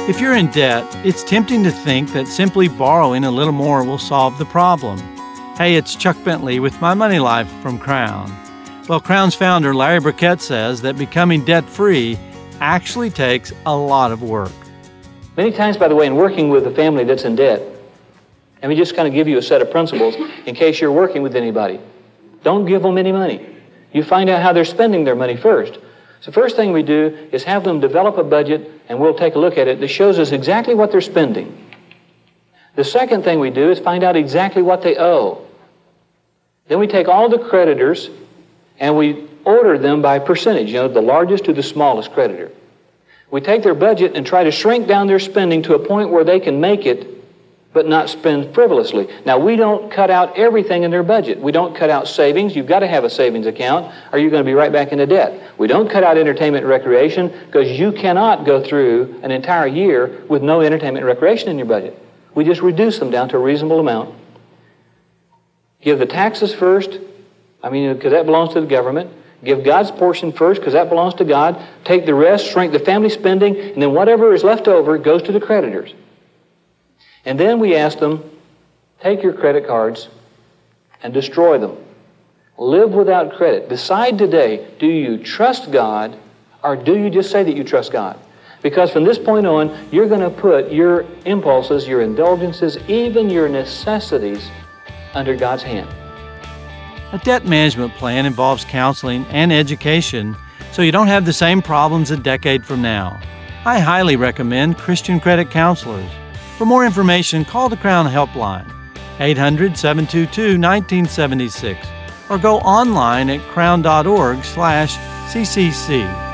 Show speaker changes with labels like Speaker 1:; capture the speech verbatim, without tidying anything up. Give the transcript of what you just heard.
Speaker 1: If you're in debt, it's tempting to think that simply borrowing a little more will solve the problem. Hey, it's Chuck Bentley with My Money Life from Crown. Well, Crown's founder Larry Burkett says that becoming debt-free actually takes a lot of work.
Speaker 2: Many times, by the way, in working with a family that's in debt, let me just kind of give you a set of principles in case you're working with anybody. Don't give them any money. You find out how they're spending their money first. So first thing we do is have them develop a budget, and we'll take a look at it that shows us exactly what they're spending. The second thing we do is find out exactly what they owe. Then we take all the creditors and we order them by percentage, you know, the largest to the smallest creditor. We take their budget and try to shrink down their spending to a point where they can make it but not spend frivolously. Now, we don't cut out everything in their budget. We don't cut out savings. You've got to have a savings account or you're going to be right back into debt. We don't cut out entertainment and recreation because you cannot go through an entire year with no entertainment and recreation in your budget. We just reduce them down to a reasonable amount. Give the taxes first, I mean, because that belongs to the government. Give God's portion first because that belongs to God. Take the rest, shrink the family spending, and then whatever is left over goes to the creditors. And then we ask them, take your credit cards and destroy them. Live without credit. Decide today, do you trust God or do you just say that you trust God? Because from this point on, you're going to put your impulses, your indulgences, even your necessities under God's hand.
Speaker 1: A debt management plan involves counseling and education so you don't have the same problems a decade from now. I highly recommend Christian Credit Counselors. For more information, call the Crown Helpline, eight hundred, seven two two, one nine seven six, or go online at crown dot org slash C C C.